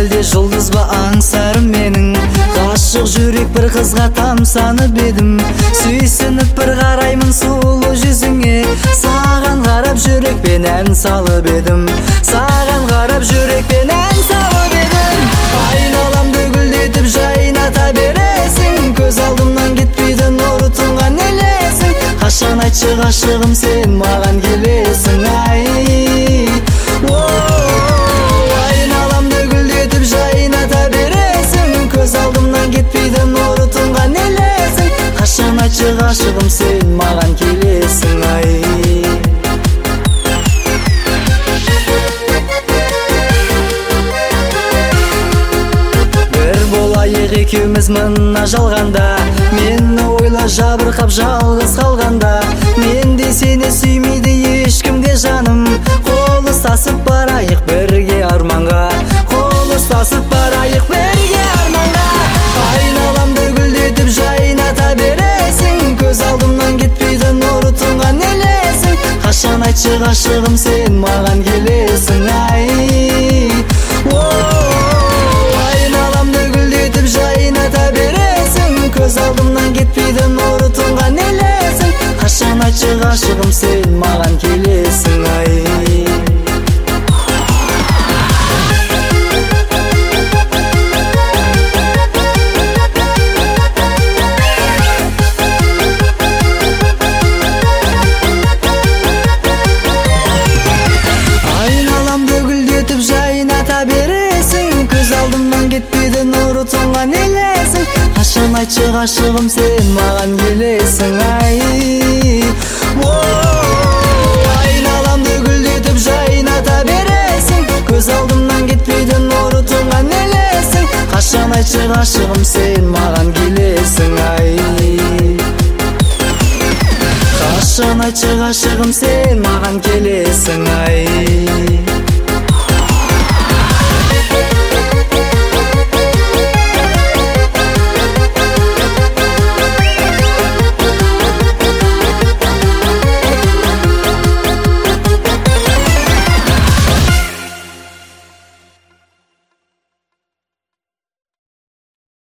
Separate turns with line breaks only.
әлде жұлдыз ба аңсарым менің? Ғашық жүрек бір қызға тамсанып едім, сүйсініп бір қараймын сұлу жүзіңе. Саған қарап жүрекпен ән салып едім, саған қарап жүрекпен ән салып едім. Айналамды гүлдетіп жайната бересің, көз алдымнан кетпейді нұры тұнған елесің. Қашан айтшы ғашығым сен маған келесің, ай. Айналамды гүлдетіп жайната бересің, көз алдымнан кетпейді нұры тұнған елесің. Қашан айтшы ғашығым сен маған келесің, ай. Екеуміз мына жалғанда, мені ойла жабырқап жалғыз қалғанда. Мен де сені сүймейді ешкім де жаным, қол ұстасып барайық бірге арманға, қол ұстасып барайық бірге арманға. Айналамды гүлдетіп жайната бересің, көз алдымнан кетпейді нұры тұнған елесің. Қашан айтшы ғашығым сен маған келесің, ай. Жайната бересің, көз алдымнан кетпейді нұры тұнған елесің. Қашан айтшы ғашығым сен маған келесің, ай. Айналамды гүлдетіп жайната бересің, көз алдымнан кетпейді нұры тұнған елесің. Қашан айтшы ғашығым сен маған келесің, ай. Айналамды гүлдетіп жайната бересің, көз алдымнан кетпейді нұры тұнған елесің. Қашан айтшы ғашығым сен маған келесің, ай. Қашан айтшы ғашығым сен маған келесің, ай.